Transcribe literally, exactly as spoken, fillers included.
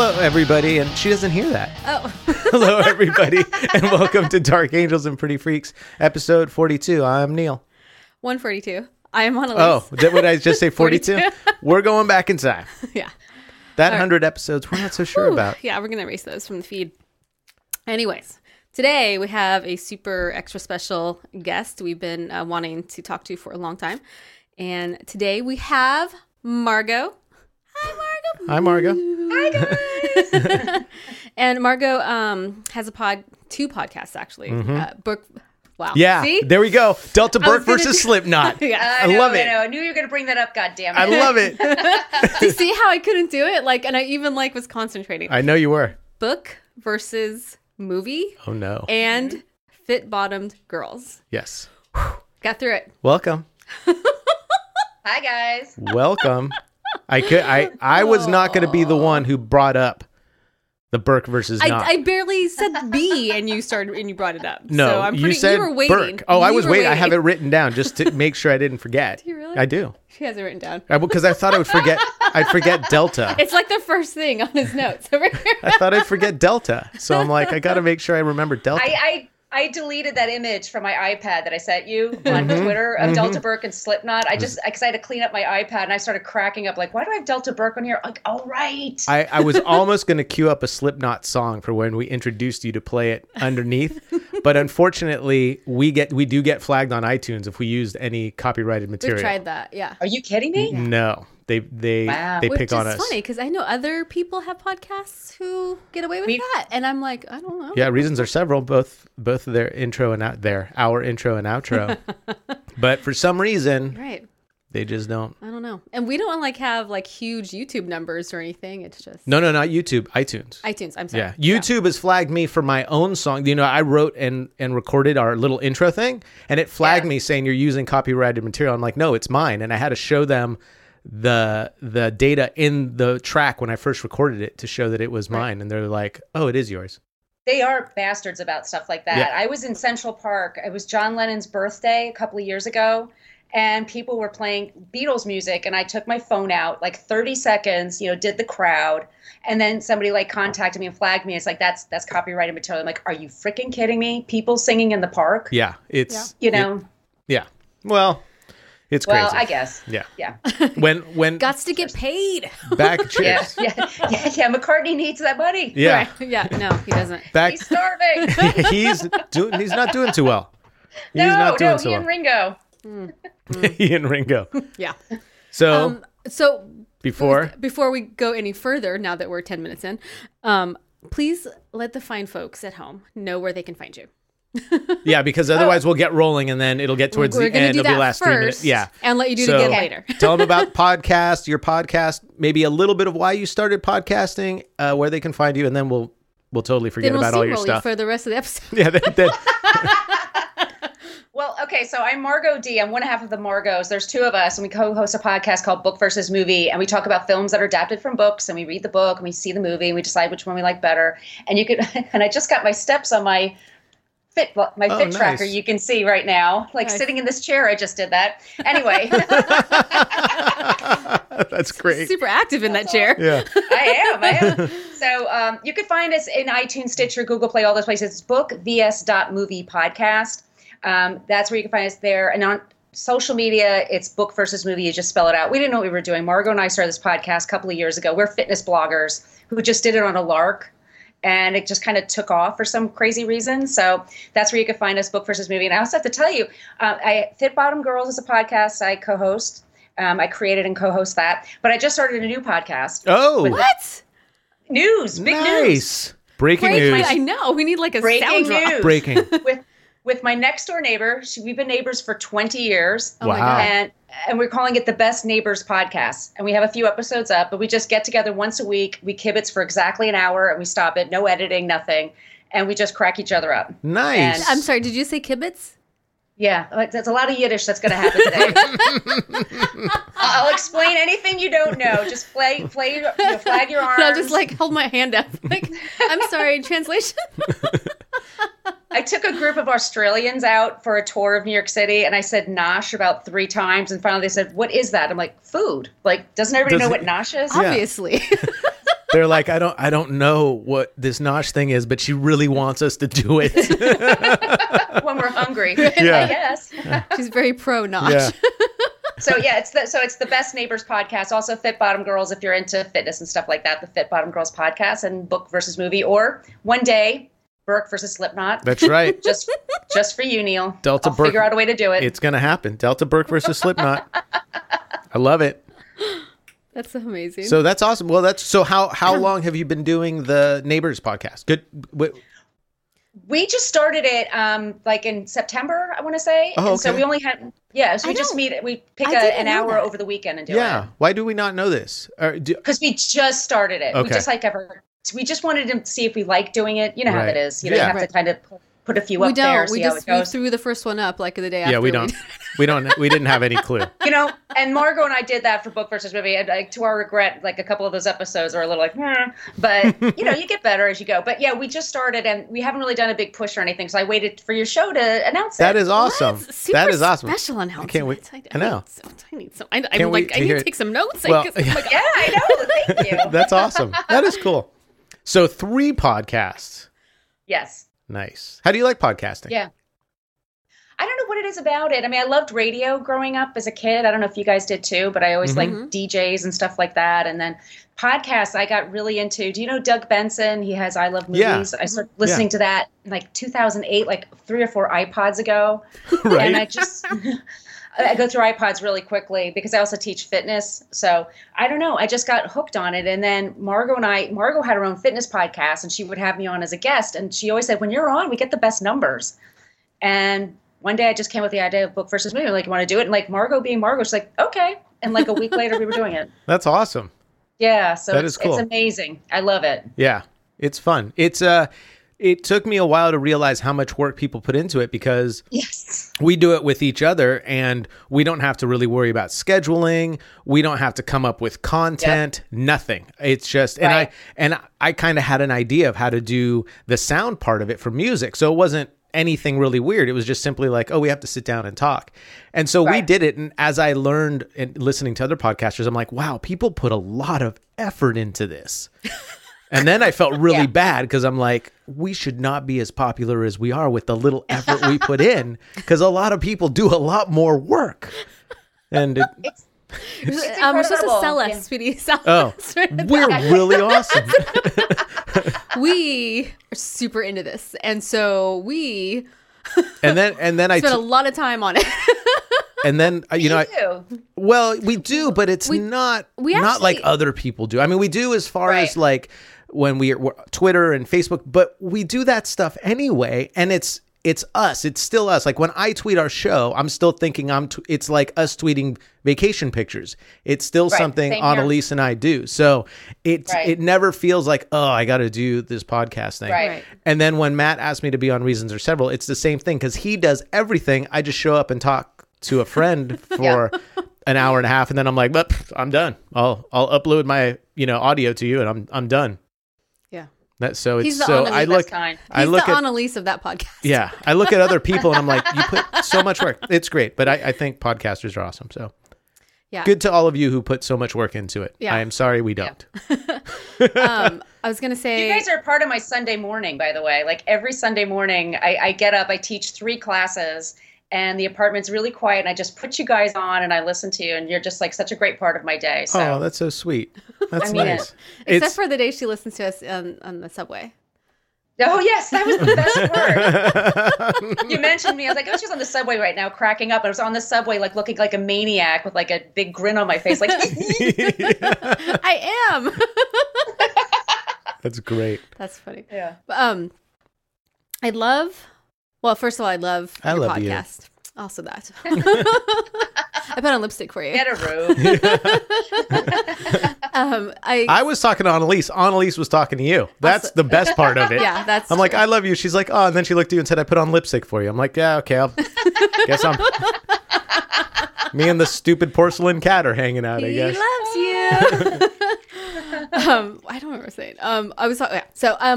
Hello, everybody, and she doesn't hear that. Oh. Hello, everybody, and welcome to Dark Angels and Pretty Freaks, episode forty-two. I'm Neil. one forty-two. I am on a Oh, list. did, would I just say forty-two? We're going back in time. Yeah. That All right. one hundred episodes, we're not so sure Whew. about. Yeah, we're going to erase those from the feed. Anyways, today we have a super extra special guest we've been uh, wanting to talk to for a long time. And today we have Margot. Hi, Margot. Hi, Margot. Hi, guys. And Margot um, has a pod, two podcasts, actually. Mm-hmm. Uh, book. Wow. Yeah, See? there we go. Delta I was Burke gonna versus do- Slipknot. Yeah. I know, love it. I know. I knew you were going to bring that up, goddammit. I love it. Do you see how I couldn't do it? Like, and I even like was concentrating. I know you were. Book versus movie Oh, no. and fit-bottomed girls. Yes. Got through it. Welcome. Hi, guys. Welcome. I could. I. I was not going to be the one who brought up the Burke versus I, not. I barely said B, and you started and you brought it up. No, so I'm pretty, you said you were waiting. Burke. Oh, I You was were waiting. I have it written down just to make sure I didn't forget. Do you really? I do. She has it written down. Because I, I thought I would forget. I'd forget Delta. It's like the first thing on his notes over here. I thought I'd forget Delta. So I'm like, I got to make sure I remember Delta. I, I I deleted that image from my iPad that I sent you on Twitter of Delta Burke and Slipknot. I just, because I had to clean up my iPad and I started cracking up like, why do I have Delta Burke on here? Like, oh, right. I, I was almost going to queue up a Slipknot song for when we introduced you to play it underneath, but unfortunately, we get we do get flagged on iTunes if we used any copyrighted material. We've tried that, yeah. Are you kidding me? No, they they Wow. they Which pick is on us. funny because I know other people have podcasts who get away with We- that, and I'm like, I don't know. Yeah, reasons are several. Both both their intro and out their our intro and outro, but for some reason Right. they just don't. I don't know. And we don't like have like huge YouTube numbers or anything. It's just No, no, not YouTube. iTunes. iTunes. I'm sorry. Yeah, YouTube has flagged me for my own song. You know, I wrote and and recorded our little intro thing, and it flagged Yeah. me saying you're using copyrighted material. I'm like, no, it's mine, and I had to show them the the data in the track when I first recorded it to show that it was mine, and they're like, oh, it is yours. They are bastards about stuff like that. Yeah. I was in Central Park. It was John Lennon's birthday a couple of years ago, and people were playing Beatles music, and I took my phone out, like thirty seconds, you know, did the crowd, and then somebody like contacted me and flagged me. It's like, that's that's copyrighted material. I'm like, are you freaking kidding me? People singing in the park? Yeah, it's You know? it- yeah. Well, it's well, crazy. I guess. Yeah. Yeah. When when Gots to get paid. back Yeah, cheers. yeah, yeah, yeah. McCartney needs that money. Yeah. Right. Yeah. No, he doesn't. Back He's starving. he's doing he's not doing too well. He's no, not doing no, so he well. and Ringo. he and Ringo. Yeah. So Um. So before before we go any further, now that we're ten minutes in, um, please let the fine folks at home know where they can find you. yeah, because otherwise we'll get rolling and then it'll get towards We're the gonna end. do It'll be that last first, three minutes. Yeah. and let you do So- it again Okay. later. Tell them about podcast, your podcast, maybe a little bit of why you started podcasting, uh, where they can find you, and then we'll we'll totally forget Then we'll about all your steamroll you stuff. for the rest of the episode. yeah, then, then, Well, okay, so I'm Margot D. I'm one half of the Margos. There's two of us, and we co-host a podcast called Book versus Movie, and we talk about films that are adapted from books, and we read the book, and we see the movie, and we decide which one we like better. And you could, and I just got my steps on my fit, my Oh, fit nice. tracker. You can see right now, like Nice. sitting in this chair. I just did that. Anyway, that's great. Super active in that chair. Yeah. I am. I am. So um, you can find us in iTunes, Stitcher, Google Play, all those places. It's book v s dot movie podcast. Um, that's where you can find us there. And on social media, it's Book versus Movie. You just spell it out. We didn't know what we were doing. Margot and I started this podcast a couple of years ago. We're fitness bloggers who just did it on a lark. And it just kind of took off for some crazy reason. So that's where you can find us, Book versus Movie. And I also have to tell you, uh, I Fit Bottom Girls is a podcast I co-host. Um, I created and co-host that. But I just started a new podcast. Oh, What? News, big news. nice. Breaking Break- news. I know. We need like a Breaking sound drop. news. Breaking. with with my next door neighbor. She, we've been neighbors for twenty years. Oh my Wow. God. And and we're calling it the Best Neighbors Podcast. And we have a few episodes up, but we just get together once a week. We kibitz for exactly an hour and we stop it. No editing, nothing. And we just crack each other up. Nice. And I'm sorry. Did you say kibitz? Yeah, like, there's a lot of Yiddish that's going to happen today. I'll explain anything you don't know. Just flag, flag, you know, flag your arms. And I'll just like hold my hand up. Like, I'm sorry, translation. I took a group of Australians out for a tour of New York City, and I said nosh about three times, and finally they said, "What is that?" I'm like, "Food." Like, doesn't everybody Does know it- what nosh is? Yeah. Obviously. They're like, I don't, I don't know what this nosh thing is, but she really wants us to do it. When we're hungry, Yeah. I guess. She's very pro nosh. Yeah. So yeah, it's the so it's the Best Neighbors podcast. Also, Fit Bottom Girls, if you're into fitness and stuff like that, the Fit Bottom Girls podcast, and Book versus Movie, or one day Burke versus Slipknot. That's right. just just for you, Neil. Delta I'll Burke. figure out a way to do it. It's gonna happen. Delta Burke versus Slipknot. I love it. That's amazing. So that's awesome. Well, that's so. How how long have you been doing the Neighbors podcast? Good. Wait. We just started it um like in September, I want to say. Oh, And so okay. we only had yeah, so I we just don't- meet we pick I a, didn't an know hour that. over the weekend and do Yeah. it. Why do we not know this? Or do, Because we just started it. Okay. We just like ever we just wanted to see if we like doing it. You know how Right. it is. You know, Yeah. you have Right. to kind of put a few we up there, don't. see We how just it we goes. threw the first one up like the day after. yeah, we don't. We don't. We didn't have any clue. You know, and Margot and I did that for Book versus Movie. And like, to our regret, like a couple of those episodes are a little like, hmm. But you know, you get better as you go. But yeah, we just started, and we haven't really done a big push or anything. So I waited for your show to announce That it. is awesome. What? Super That is awesome. Special announcement. can't wait- I, I know. Need so, I need so. I, I'm Can't wait like, to I need hear to it. take some notes. I Well, guess- oh my God. Yeah, I know. Thank you. That's awesome. That is cool. So three podcasts. Yes. Nice. How do you like podcasting? Yeah. I don't know what it is about it. I mean, I loved radio growing up as a kid. I don't know if you guys did too, but I always Mhm. liked D Js and stuff like that. And then podcasts I got really into. Do you know Doug Benson? He has I Love Yeah. Movies. I started listening to that in like two thousand eight, like three or four iPods ago. Right. And I just I go through iPods really quickly because I also teach fitness. So I don't know. I just got hooked on it. And then Margot and I, Margot had her own fitness podcast and she would have me on as a guest. And she always said, when you're on, we get the best numbers. And one day I just came with the idea of Book versus Movie. Like, you want to do it? And like Margot being Margot, she's like, okay. And like a week later, we were doing it. That's awesome. Yeah. So That it's, is cool. it's amazing. I love it. Yeah, it's fun. It's uh, it took me a while to realize how much work people put into it because Yes. we do it with each other and we don't have to really worry about scheduling. We don't have to come up with content, nothing. It's just, and Right. I, and I kind of had an idea of how to do the sound part of it for music. So it wasn't anything really weird. It was just simply like, oh, we have to sit down and talk. And so we Right. did it. And as I learned and listening to other podcasters, I'm like, wow, people put a lot of effort into this. And then I felt really Yeah. bad because I'm like, we should not be as popular as we are with the little effort we put in because a lot of people do a lot more work. And it, It's, Um, we're supposed to incredible. sell us, Yeah. sweetie. Sell oh, us. Right? we're really awesome. We are super into this, and so we And then and then I spent a t- lot of time on it. and then uh, you know I, too. well we do, but it's not we not like actually- other people do. I mean, we do as far Right. as like when we are Twitter and Facebook, but we do that stuff anyway, and it's it's us. It's still us. Like when I tweet our show, I'm still thinking I'm. T- it's like us tweeting vacation pictures. It's still Right, something same here. Annalise and I do. So it Right. it never feels like, oh, I got to do this podcast thing. Right. Right. And then when Matt asked me to be on Reasons Are Several, it's the same thing because he does everything. I just show up and talk to a friend for an hour and a half, and then I'm like, but I'm done. I'll I'll upload my you know audio to you, and I'm I'm done. Yeah, That so it's He's the so Annalise I look That's kind. I he's look the at Annalise of that podcast. yeah I look at other people and I'm like, you put so much work. It's great, but I, I think podcasters are awesome. So yeah. good to all of you who put so much work into it. Yeah. I am sorry we don't. Um, I was gonna say You guys are part of my Sunday morning, by the way. Like every Sunday morning, I, I get up, I teach three classes, and the apartment's really quiet, and I just put you guys on, and I listen to you, and you're just like such a great part of my day. So Oh, that's so sweet. That's I mean nice. it. except It's for the day she listens to us on, on the subway. oh yes, that was the best part. You mentioned me. I was like, oh, she's on the subway right now, cracking up. I was on the subway, like looking like a maniac with like a big grin on my face, like. I am. That's great. That's funny. Yeah. But, um, I love. Well, first of all, I love I your love you. podcast. Also, that I put on lipstick for you. Get a room. Um, I, I was talking to Annalise. Annalise was talking to you. That's Also- the best part of it. yeah, that's. I'm like, true. I love you. She's like, oh, and then she looked at you and said, I put on lipstick for you. I'm like, yeah, okay. I'll guess I'm. Me and the stupid porcelain cat are hanging out. I He guess. loves you. um, I don't remember saying. Um, I was talking. Yeah. So, um,